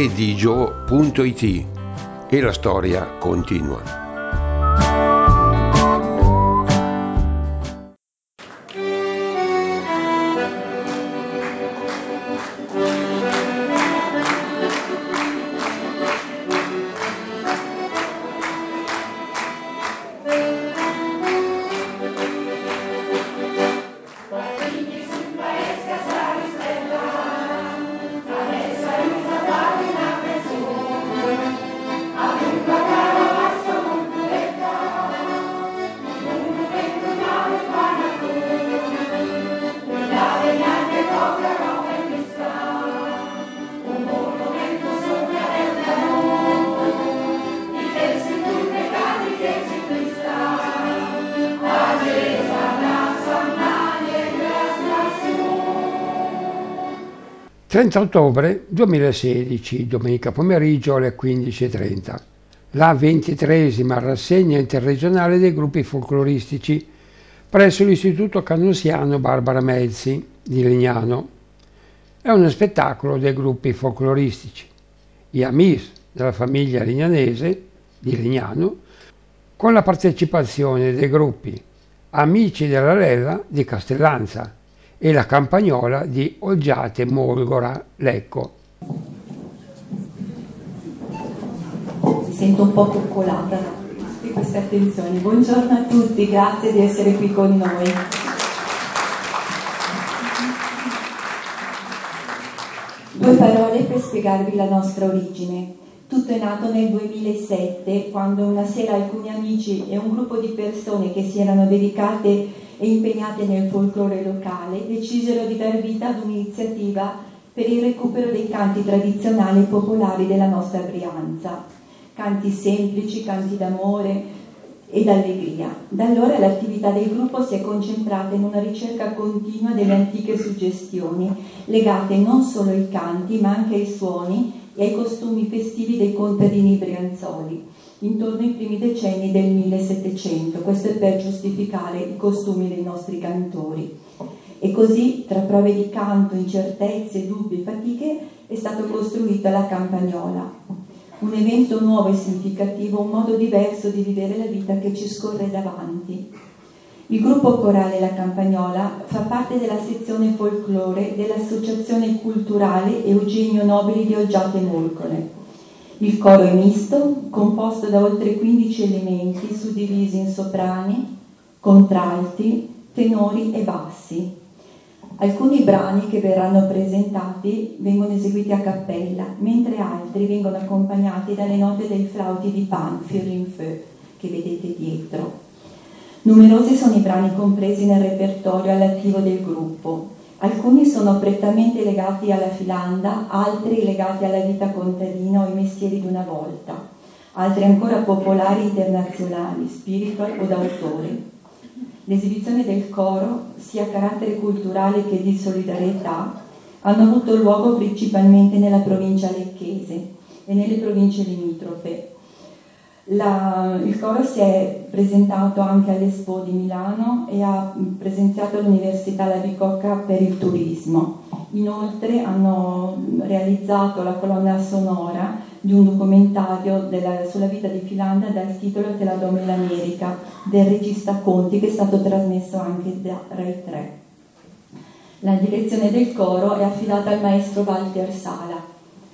edigio.it e la storia continua. Il 30 ottobre 2016, domenica pomeriggio alle 15:30, la 23esima rassegna interregionale dei gruppi folcloristici presso l'Istituto Cannusiano Barbara Melzi di Legnano. È uno spettacolo dei gruppi folcloristici, gli Amis della famiglia legnanese di Legnano, con la partecipazione dei gruppi Amici della Lella di Castellanza e la Campagnola di Olgiate Molgora Lecco. Mi sento un po' coccolata di queste attenzioni. Buongiorno a tutti, grazie di essere qui con noi. Due parole per spiegarvi la nostra origine. Tutto è nato nel 2007, quando una sera alcuni amici e un gruppo di persone che si erano dedicate e impegnate nel folklore locale decisero di dar vita ad un'iniziativa per il recupero dei canti tradizionali e popolari della nostra Brianza. Canti semplici, canti d'amore e d'allegria. Da allora l'attività del gruppo si è concentrata in una ricerca continua delle antiche suggestioni, legate non solo ai canti ma anche ai suoni e ai costumi festivi dei contadini brianzoli, intorno ai primi decenni del 1700. Questo è per giustificare i costumi dei nostri cantori. E così, tra prove di canto, incertezze, dubbi e fatiche, è stata costruita la Campagnola. Un evento nuovo e significativo, un modo diverso di vivere la vita che ci scorre davanti. Il gruppo corale La Campagnola fa parte della sezione folklore dell'Associazione Culturale Eugenio Nobili di Olgiate Molgore. Il coro è misto, composto da oltre 15 elementi suddivisi in soprani, contralti, tenori e bassi. Alcuni brani che verranno presentati vengono eseguiti a cappella, mentre altri vengono accompagnati dalle note dei flauti di Pan, Feu, che vedete dietro. Numerosi sono i brani compresi nel repertorio all'attivo del gruppo. Alcuni sono prettamente legati alla filanda, altri legati alla vita contadina o ai mestieri di una volta, altri ancora popolari internazionali, spiritual o d'autore. L'esibizione del coro, sia a carattere culturale che di solidarietà, hanno avuto luogo principalmente nella provincia lecchese e nelle province limitrofe. Il coro si è presentato anche all'Expo di Milano e ha presenziato all'Università La Bicocca per il turismo. Inoltre hanno realizzato la colonna sonora di un documentario sulla vita di Filanda dal titolo Te la do l'America del regista Conti, che è stato trasmesso anche da Rai 3. La direzione del coro è affidata al maestro Walter Sala.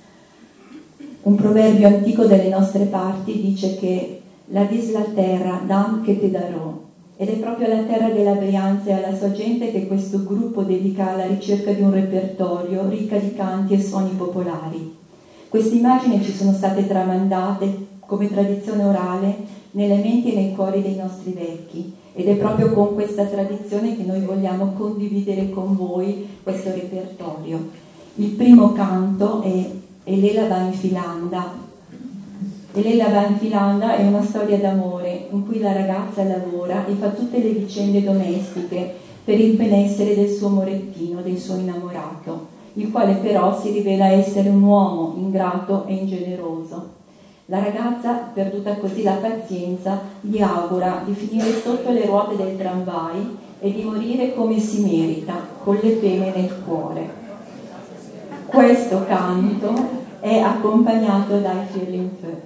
Un proverbio antico delle nostre parti dice che la dis la terra, dam che te darò. Ed è proprio alla terra della Brianza e alla sua gente che questo gruppo dedica alla ricerca di un repertorio ricca di canti e suoni popolari. Queste immagini ci sono state tramandate come tradizione orale nelle menti e nei cuori dei nostri vecchi, ed è proprio con questa tradizione che noi vogliamo condividere con voi questo repertorio. Il primo canto è Elela va in Filanda. Elela va in Filanda è una storia d'amore in cui la ragazza lavora e fa tutte le vicende domestiche per il benessere del suo morettino, del suo innamorato, il quale però si rivela essere un uomo ingrato e ingeneroso. La ragazza, perduta così la pazienza, gli augura di finire sotto le ruote del tramvai e di morire come si merita, con le pene nel cuore. Questo canto è accompagnato dai Firlinfö.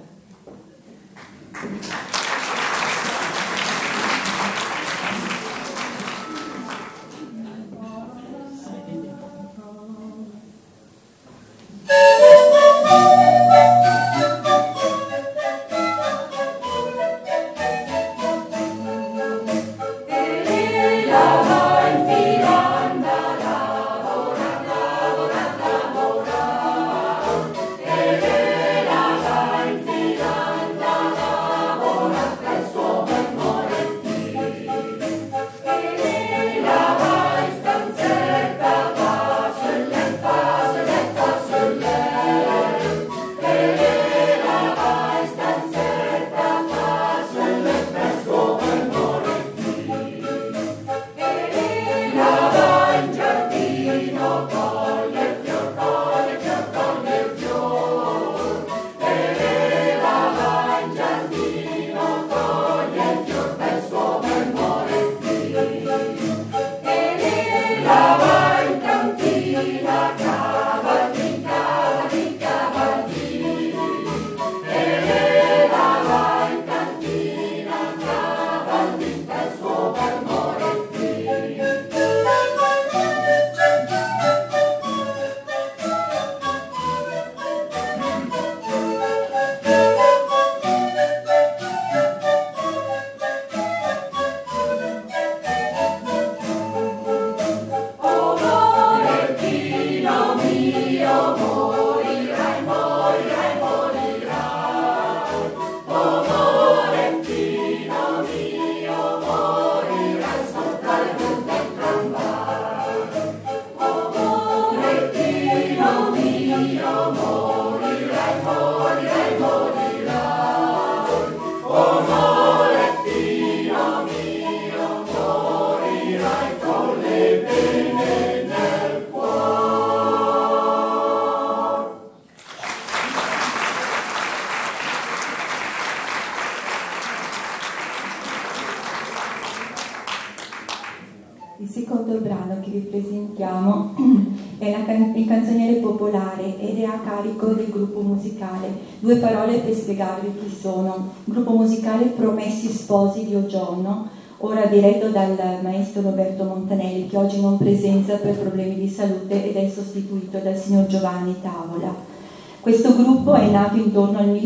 Il secondo brano che vi presentiamo è il canzoniere popolare ed è a carico del gruppo musicale. Due parole per spiegarvi chi sono. Gruppo musicale Promessi Sposi di Oggiorno, ora diretto dal maestro Roberto Montanelli, che oggi non presenza per problemi di salute ed è sostituito dal signor Giovanni Tavola. Questo gruppo è nato intorno al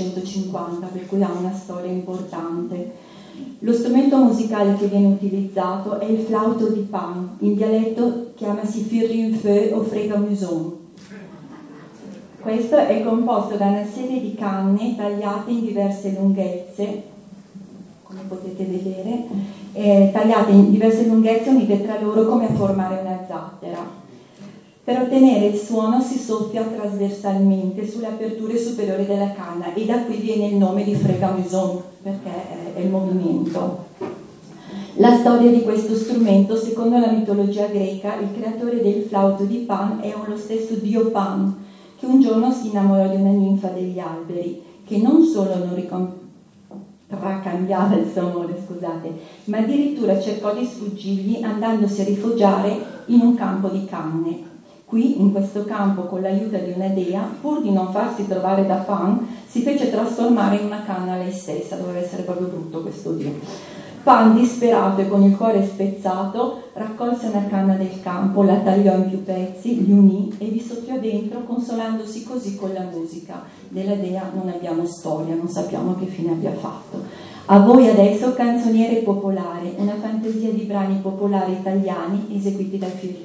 1850, per cui ha una storia importante. Lo strumento musicale che viene utilizzato è il flauto di Pan, in dialetto chiamasi Firlinfö o fregamuson. Questo è composto da una serie di canne tagliate in diverse lunghezze, come potete vedere, tagliate in diverse lunghezze unite tra loro come a formare una zattera. Per ottenere il suono si soffia trasversalmente sulle aperture superiori della canna e da qui viene il nome di fregamuson, perché è il movimento. La storia di questo strumento, secondo la mitologia greca, il creatore del flauto di Pan è lo stesso dio Pan, che un giorno si innamorò di una ninfa degli alberi, che non solo non cambiava il suo amore, ma addirittura cercò di sfuggirgli andandosi a rifugiare in un campo di canne. Qui, in questo campo, con l'aiuto di una dea, pur di non farsi trovare da Pan, si fece trasformare in una canna lei stessa. Doveva essere proprio brutto questo dio. Pan, disperato e con il cuore spezzato, raccolse una canna del campo, la tagliò in più pezzi, li unì e vi soffiò dentro, consolandosi così con la musica. Della dea non abbiamo storia, non sappiamo che fine abbia fatto. A voi adesso Canzoniere popolare, una fantasia di brani popolari italiani eseguiti dai Firlinfö.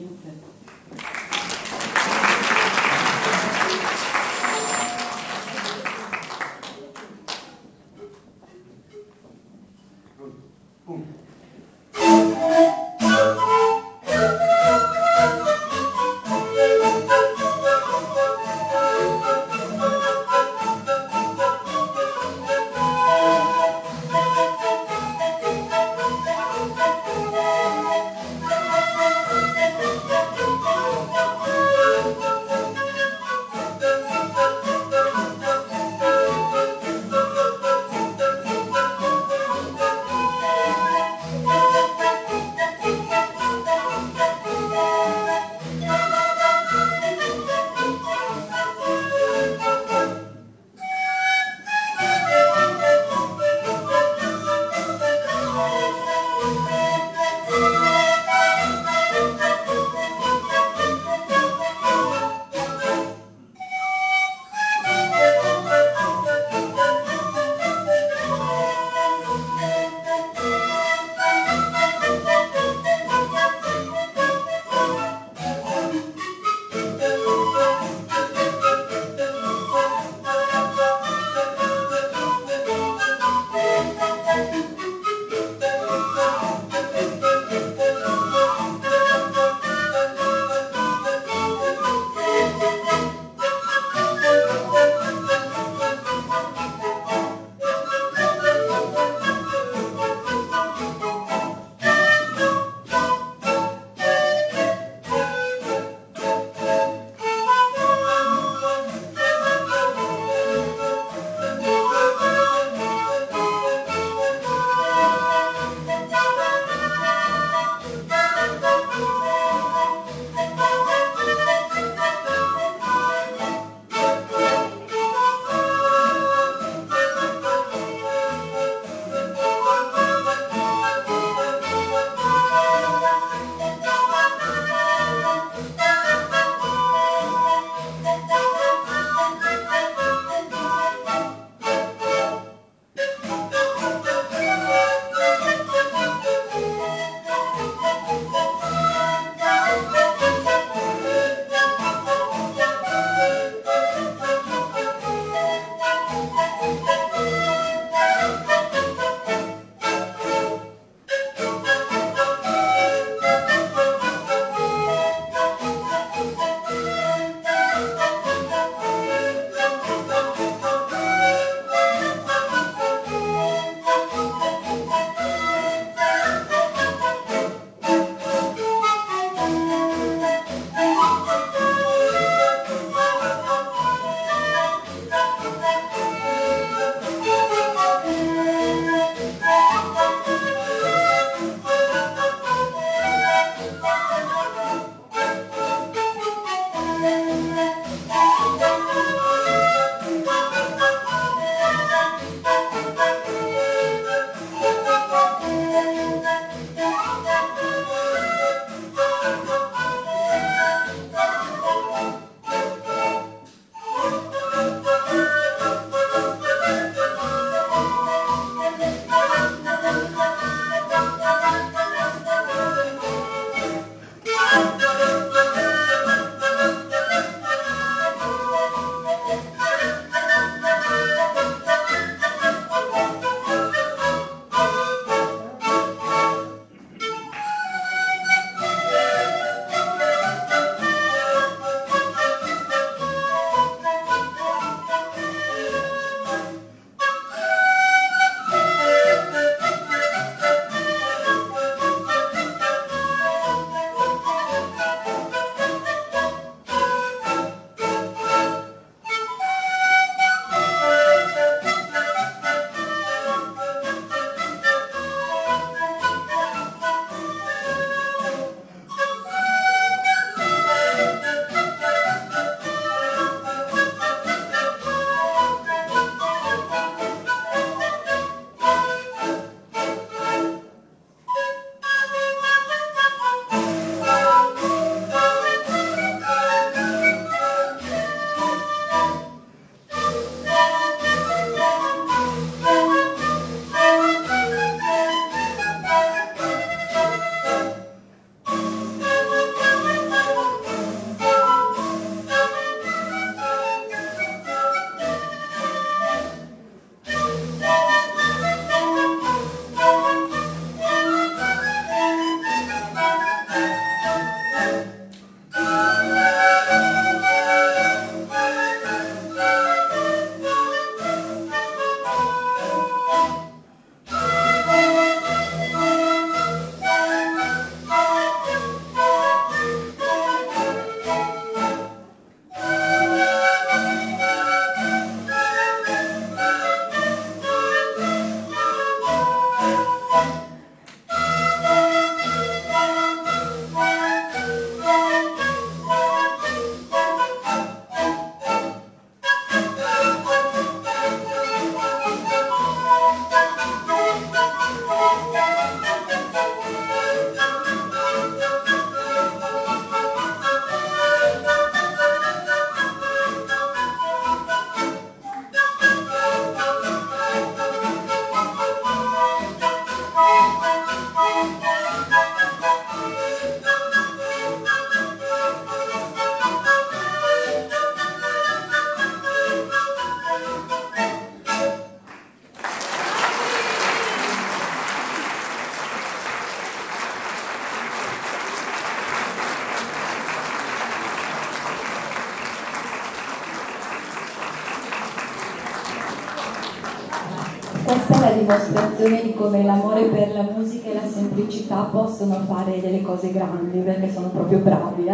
Questa è la dimostrazione di come l'amore per la musica e la semplicità possono fare delle cose grandi, perché sono proprio bravi,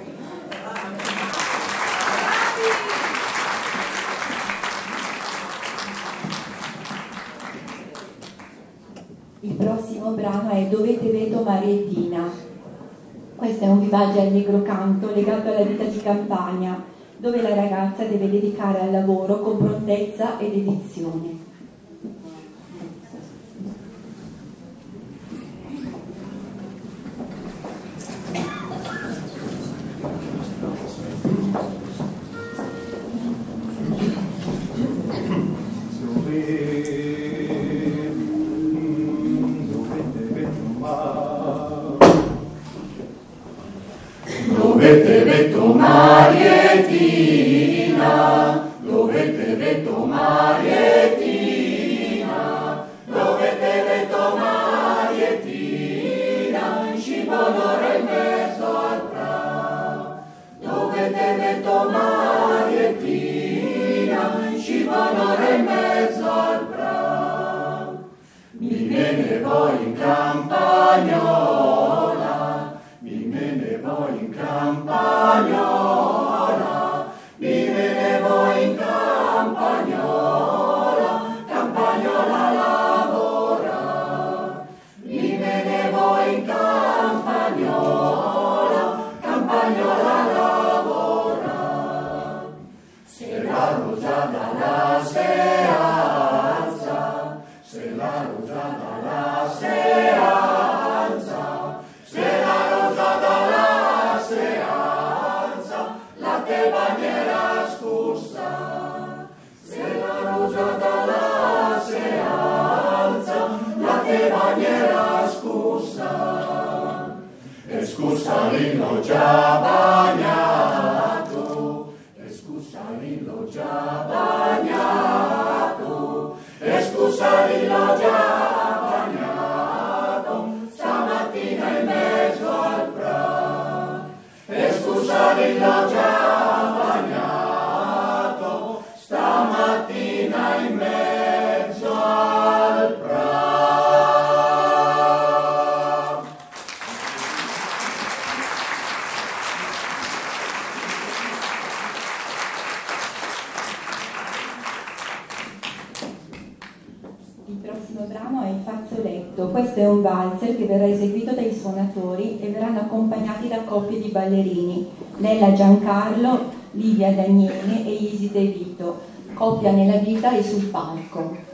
Il prossimo brano è Dove te vedo Marietina. Questo è un vivace allegro canto legato alla vita di campagna, dove la ragazza deve dedicare al lavoro con prontezza e dedizione. Dove te vedo Marietina, dove te vedo Marietina, dove te vedo Marietina, in scivolare in mezzo al pra. Dove te vedo Marietina, in scivolare in mezzo al pra. Mi me ne voglio in campagnola, mi me ne voglio in campagnola, mi me ne voglio in campagnola, campagnola lavora. Mi me ne voglio in campagnola, campagnola lavora. Se la rosata la se alza, se la rosata la se alza, se la rosata la se alza, Escusarilo già bagnato, escusarilo già bagnato, escusarilo già bagnato, stamattina in mezzo al prato, escusarilo già bagnato, stamattina in mezzo al prato. Il prossimo brano è Il fazzoletto. Questo è un valzer che verrà eseguito dai suonatori e verranno accompagnati da coppie di ballerini, Nella Giancarlo, Livia Daniele e Isi De Vito, coppia nella vita e sul palco.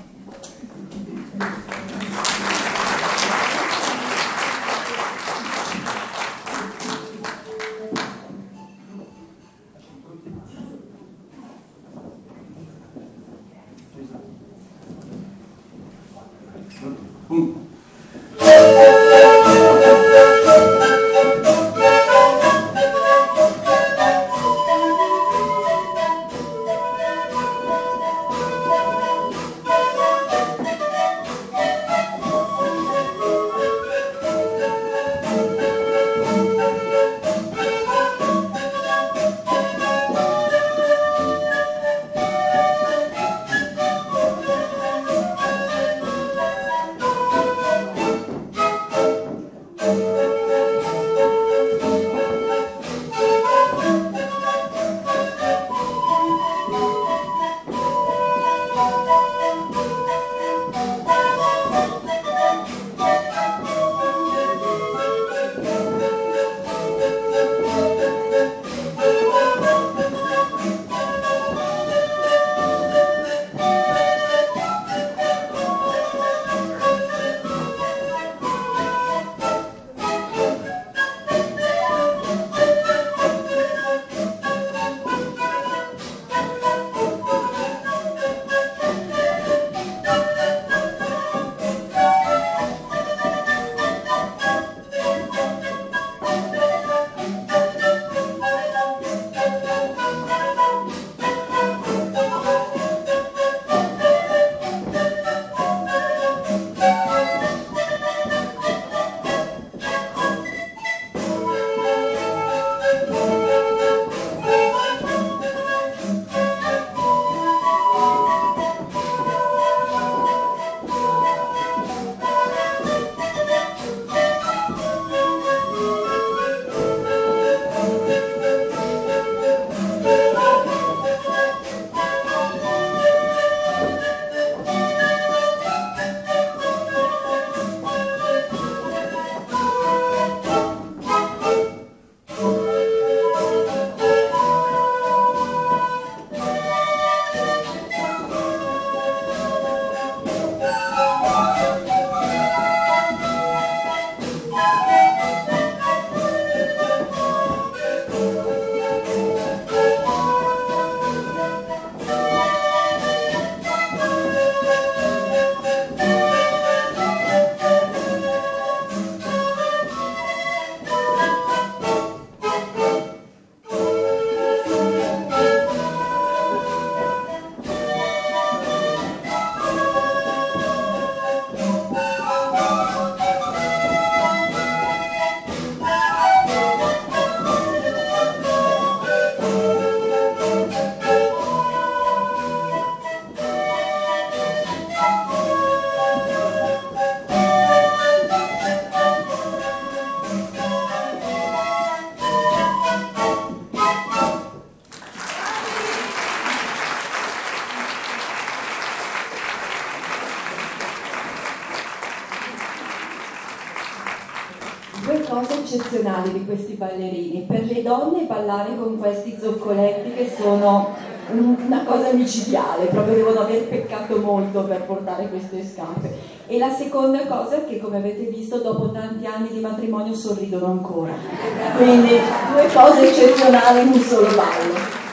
Due cose eccezionali di questi ballerini: per le donne ballare con questi zoccoletti che sono una cosa micidiale, proprio devono aver peccato molto per portare queste scarpe, e la seconda cosa è che, come avete visto, dopo tanti anni di matrimonio sorridono ancora, quindi due cose eccezionali in un solo ballo.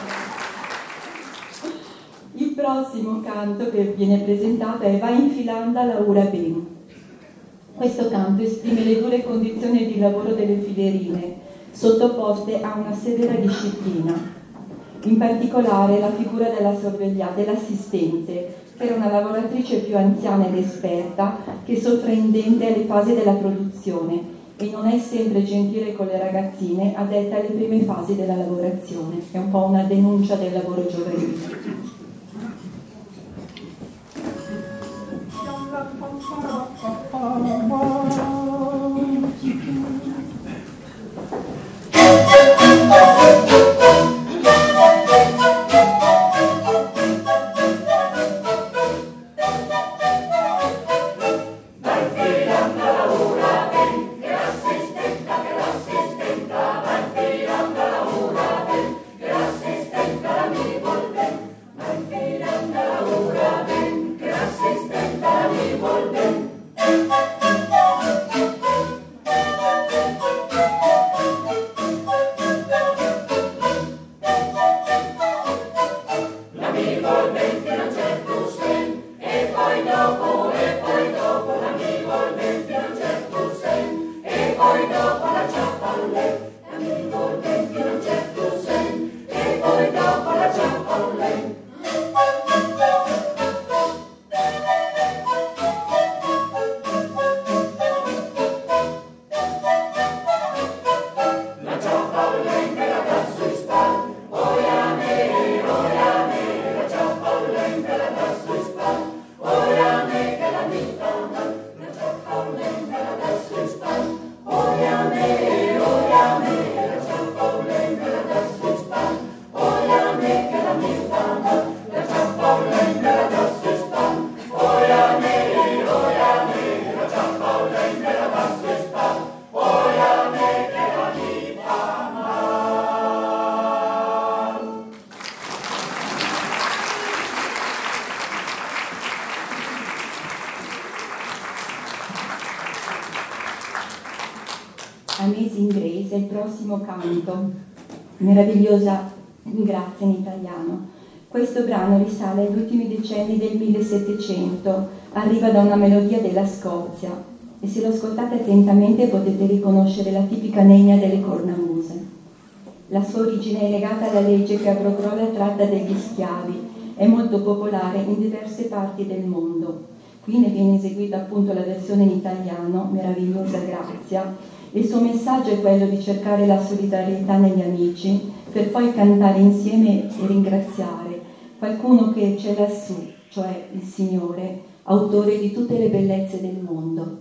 Il prossimo canto che viene presentato è Va in Finlandia Laura Ben. Questo campo esprime le dure condizioni di lavoro delle filerine, sottoposte a una severa disciplina. In particolare la figura dell'assistente, che era una lavoratrice più anziana ed esperta, che sovrintende alle fasi della produzione e non è sempre gentile con le ragazzine addette alle prime fasi della lavorazione. È un po' una denuncia del lavoro giovanile. Amazing Grace è il prossimo canto, meravigliosa grazia in italiano. Questo brano risale agli ultimi decenni del 1700, arriva da una melodia della Scozia e se lo ascoltate attentamente potete riconoscere la tipica nenia delle cornamuse. La sua origine è legata alla legge che abrogò la tratta degli schiavi, è molto popolare in diverse parti del mondo. Qui ne viene eseguita appunto la versione in italiano, meravigliosa grazia. Il suo messaggio è quello di cercare la solidarietà negli amici per poi cantare insieme e ringraziare qualcuno che c'è lassù, cioè il Signore, autore di tutte le bellezze del mondo.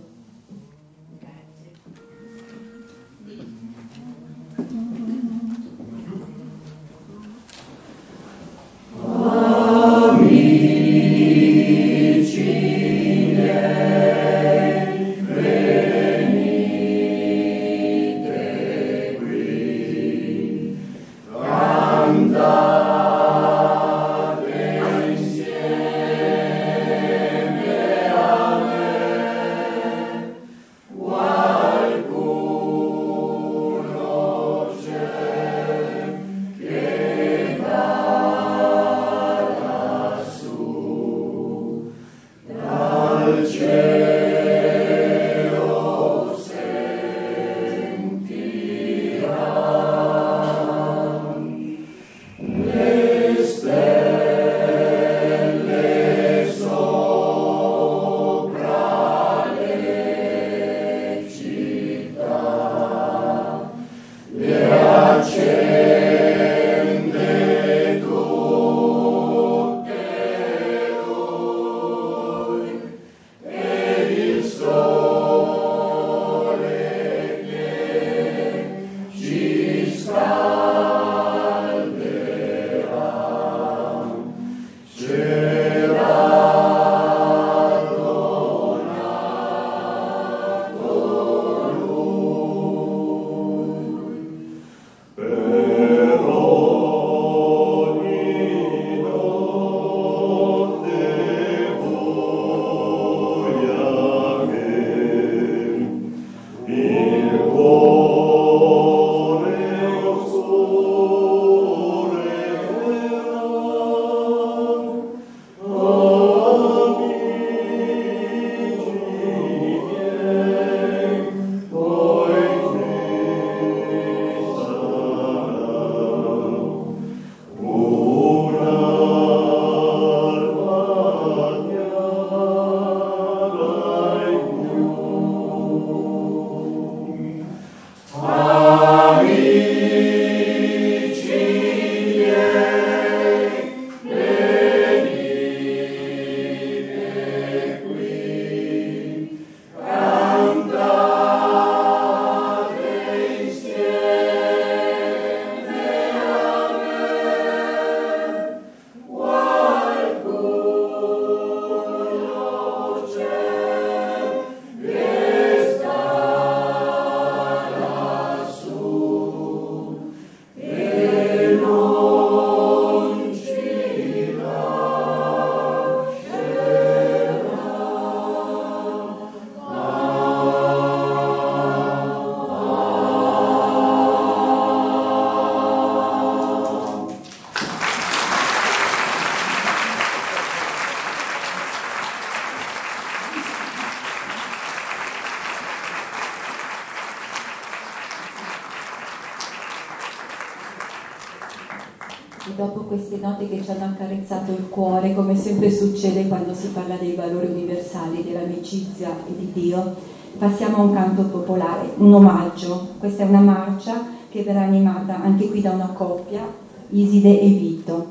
E dopo queste note che ci hanno accarezzato il cuore, come sempre succede quando si parla dei valori universali, dell'amicizia e di Dio, passiamo a un canto popolare, un omaggio. Questa è una marcia che verrà animata anche qui da una coppia, Iside e Vito.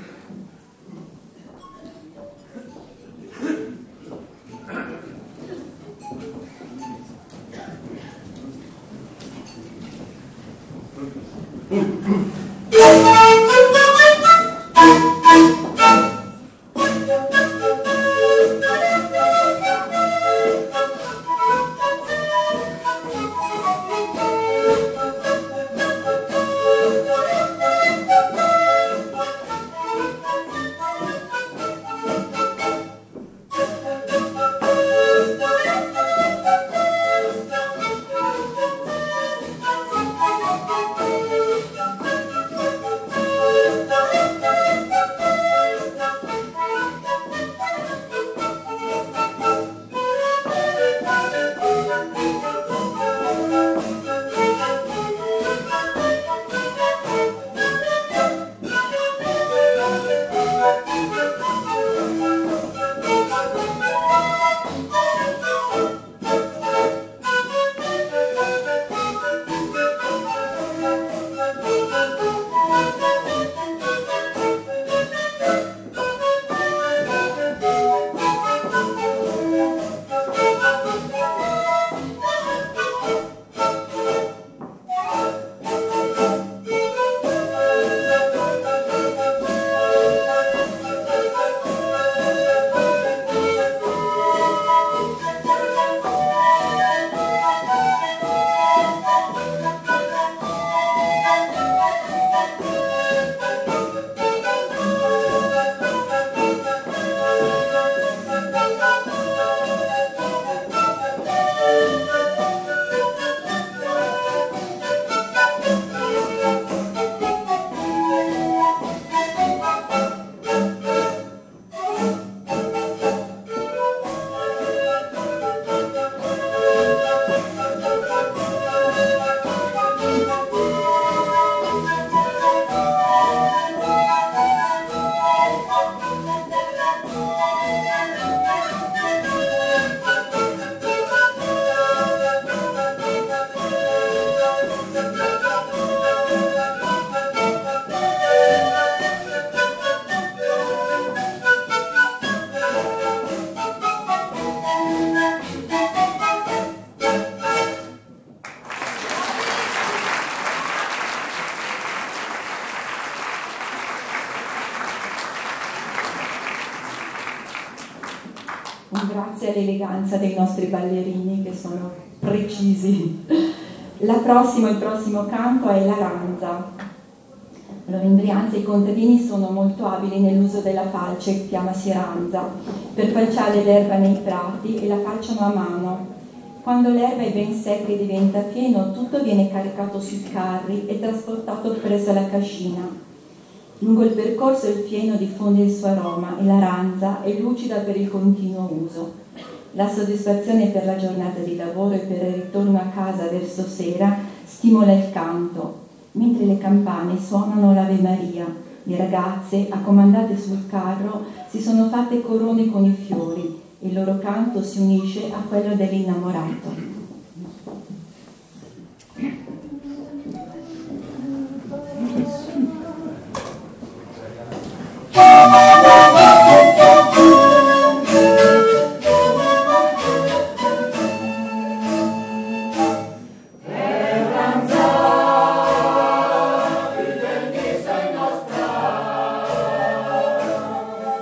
Grazie all'eleganza dei nostri ballerini che sono precisi. Il prossimo canto è l'Aranza. Allora, in Brianza i contadini sono molto abili nell'uso della falce, chiamasi ranza, per falciare l'erba nei prati e la falciano a mano. Quando l'erba è ben secca e diventa fieno, tutto viene caricato sui carri e trasportato presso la cascina. Lungo il percorso il fieno diffonde il suo aroma e la ranza è lucida per il continuo uso. La soddisfazione per la giornata di lavoro e per il ritorno a casa verso sera stimola il canto, mentre le campane suonano l'Ave Maria. Le ragazze, accomandate sul carro, si sono fatte corone con i fiori e il loro canto si unisce a quello dell'innamorato.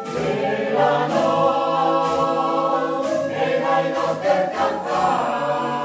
Cantare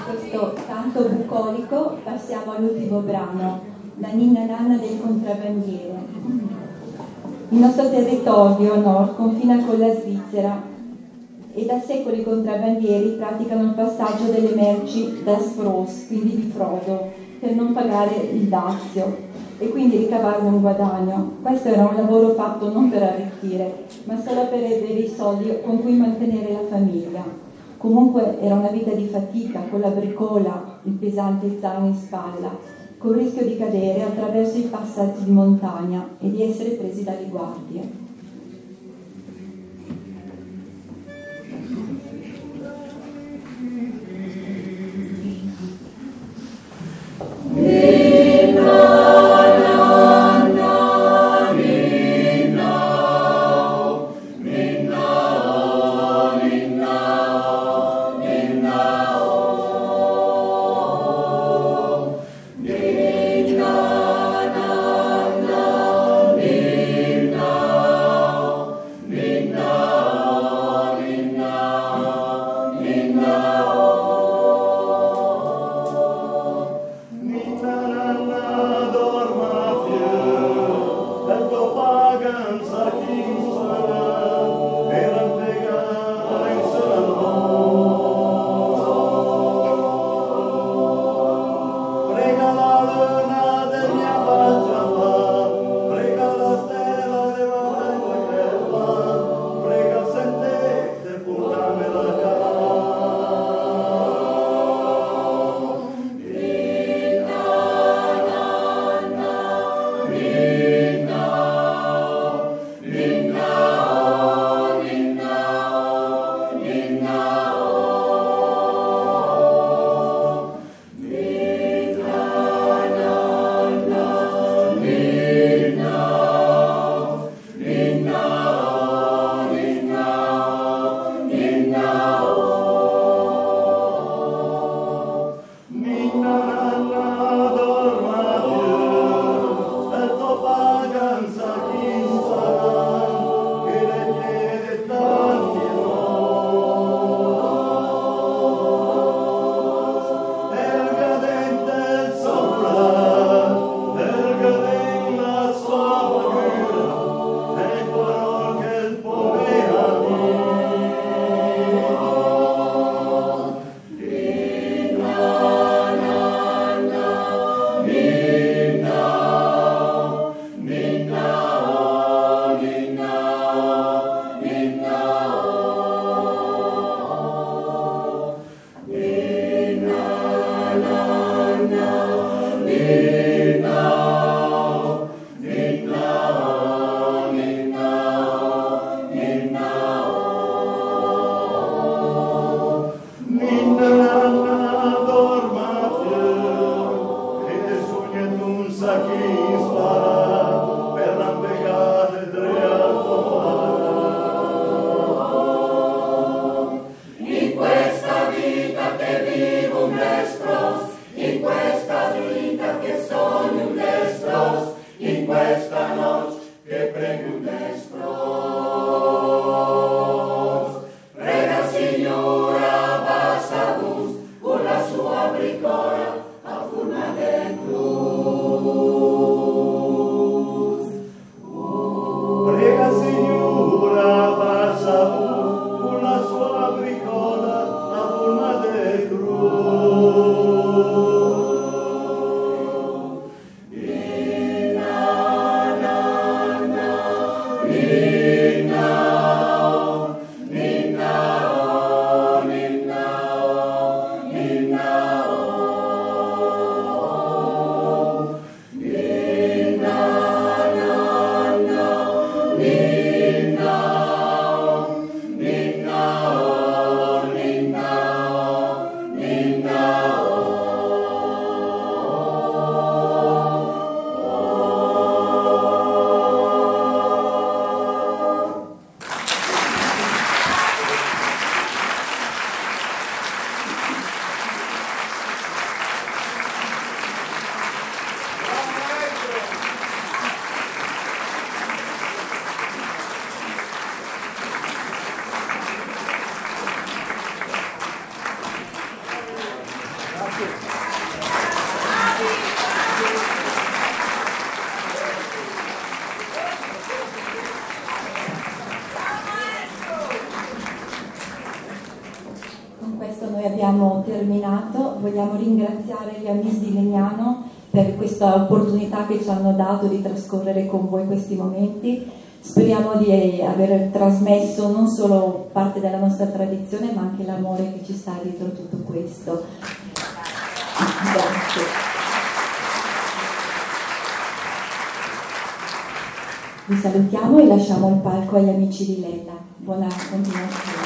questo canto bucolico passiamo all'ultimo brano, la ninna nanna del contrabbandiere. Il nostro territorio a nord confina con la Svizzera e da secoli i contrabbandieri praticano il passaggio delle merci da Spros, quindi di frodo, per non pagare il dazio e quindi ricavarne un guadagno. Questo era un lavoro fatto non per arricchire, ma solo per avere i soldi con cui mantenere la famiglia. Comunque era una vita di fatica, con la bricola, il pesante zaino in spalla, col rischio di cadere attraverso i passaggi di montagna e di essere presi dalle guardie. questo noi abbiamo terminato. Vogliamo ringraziare gli amici di Legnano per questa opportunità che ci hanno dato di trascorrere con voi questi momenti. Speriamo di aver trasmesso non solo parte della nostra tradizione, ma anche l'amore che ci sta dietro tutto questo. Grazie. Vi salutiamo e lasciamo il palco agli amici di Lella. Buona continuazione.